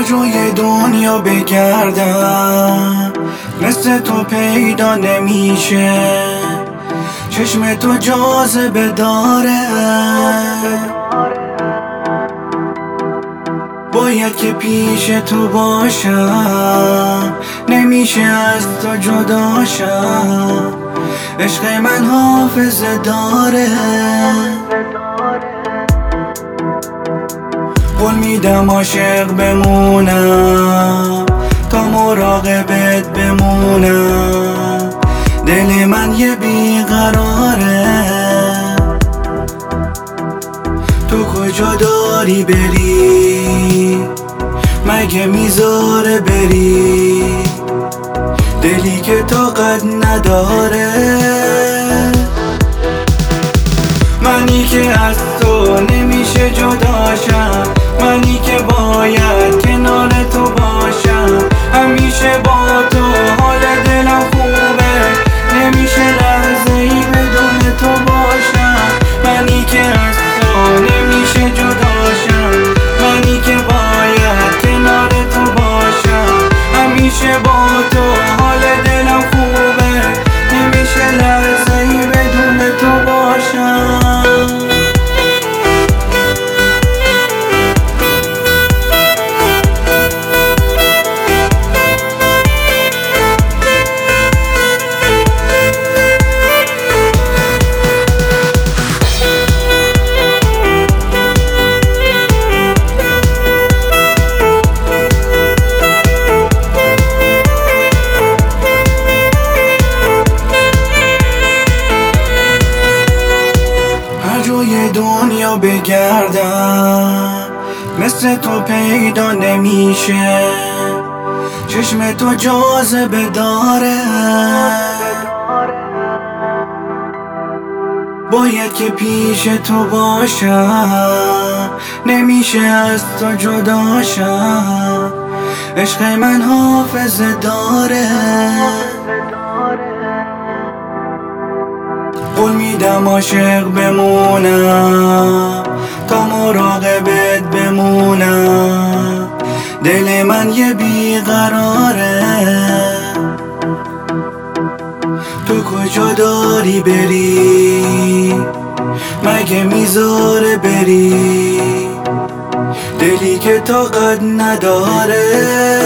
جای دنیا بگردم مثل تو پیدا نمیشه، چشم تو جاذبه داره، باید که پیش تو باشم، نمیشه از تو جداشم، عشق من حافظه داره. قول میدم عاشق بمونم تا مراقبت بمونم، دل من یه بیقراره، تو کجا داری بری؟ مگه میذاره بری؟ دلی که طاقت نداره، منی که از تو نمیشه جداشم، منی که باید کنار تو باشم، همیشه با تو حال دلم خوبه، نمیشه لحظه ای بدون تو باشم، منی که از تو نمیشه جداشم، منی که باید کنار تو باشم، همیشه با تو حال دلم خوبه، نمیشه لحظه ای بدون تو باشم. جای دنیا بگردم مثل تو پیدا نمیشه، چشم تو جاذبه داره، باید که پیش تو باشم، نمیشه از تو جداشم، عشق من حافظه داره. قول میدم عاشق بمونم تا مراقبت بمونم، دل من یه بیقراره، تو کجا داری بری؟ مگه میذاره بری؟ دلی که طاقت نداره.